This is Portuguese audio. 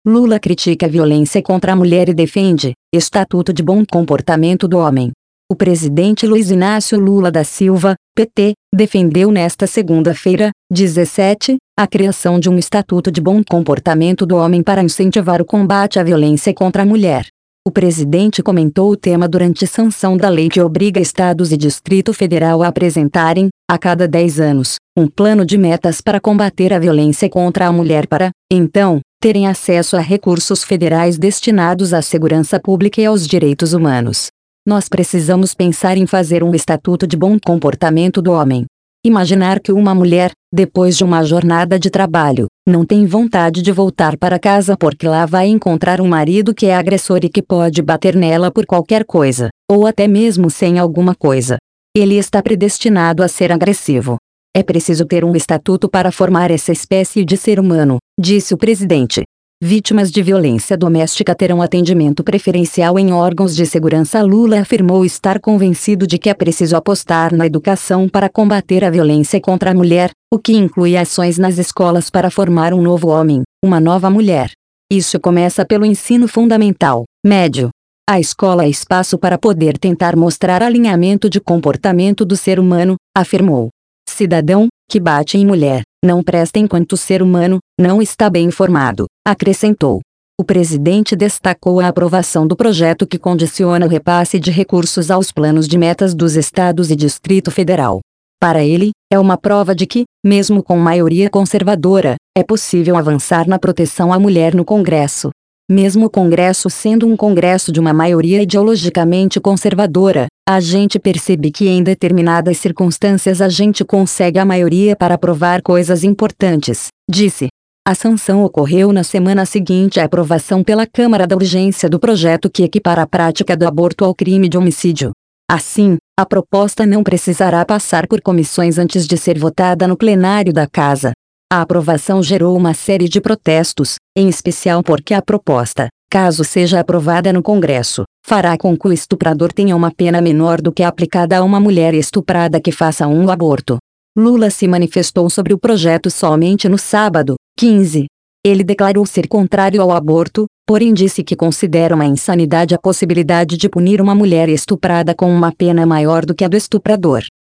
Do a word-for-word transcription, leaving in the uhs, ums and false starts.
Lula critica a violência contra a mulher e defende Estatuto de Bom Comportamento do Homem. O presidente Luiz Inácio Lula da Silva, P T, defendeu nesta segunda-feira, dezessete, a criação de um Estatuto de Bom Comportamento do Homem para incentivar o combate à violência contra a mulher. O presidente comentou o tema durante sanção da lei que obriga estados e Distrito Federal a apresentarem, a cada dez anos, um plano de metas para combater a violência contra a mulher para, então, terem acesso a recursos federais destinados à segurança pública e aos direitos humanos. Nós precisamos pensar em fazer um estatuto de bom comportamento do homem. Imaginar que uma mulher, depois de uma jornada de trabalho, não tem vontade de voltar para casa porque lá vai encontrar um marido que é agressor e que pode bater nela por qualquer coisa, ou até mesmo sem alguma coisa. Ele está predestinado a ser agressivo. É preciso ter um estatuto para formar essa espécie de ser humano, disse o presidente. Vítimas de violência doméstica terão atendimento preferencial em órgãos de segurança. Lula afirmou estar convencido de que é preciso apostar na educação para combater a violência contra a mulher, o que inclui ações nas escolas para formar um novo homem, uma nova mulher. Isso começa pelo ensino fundamental, médio. A escola é espaço para poder tentar mostrar alinhamento de comportamento do ser humano, afirmou. Cidadão, que bate em mulher, não presta enquanto ser humano, não está bem informado, acrescentou. O presidente destacou a aprovação do projeto que condiciona o repasse de recursos aos planos de metas dos estados e Distrito Federal. Para ele, é uma prova de que, mesmo com maioria conservadora, é possível avançar na proteção à mulher no Congresso. Mesmo o Congresso sendo um Congresso de uma maioria ideologicamente conservadora, a gente percebe que em determinadas circunstâncias a gente consegue a maioria para aprovar coisas importantes, disse. A sanção ocorreu na semana seguinte à aprovação pela Câmara da urgência do projeto que equipara a prática do aborto ao crime de homicídio. Assim, a proposta não precisará passar por comissões antes de ser votada no plenário da Casa. A aprovação gerou uma série de protestos, em especial porque a proposta, caso seja aprovada no Congresso, fará com que o estuprador tenha uma pena menor do que a aplicada a uma mulher estuprada que faça um aborto. Lula se manifestou sobre o projeto somente no sábado, quinze. Ele declarou ser contrário ao aborto, porém disse que considera uma insanidade a possibilidade de punir uma mulher estuprada com uma pena maior do que a do estuprador.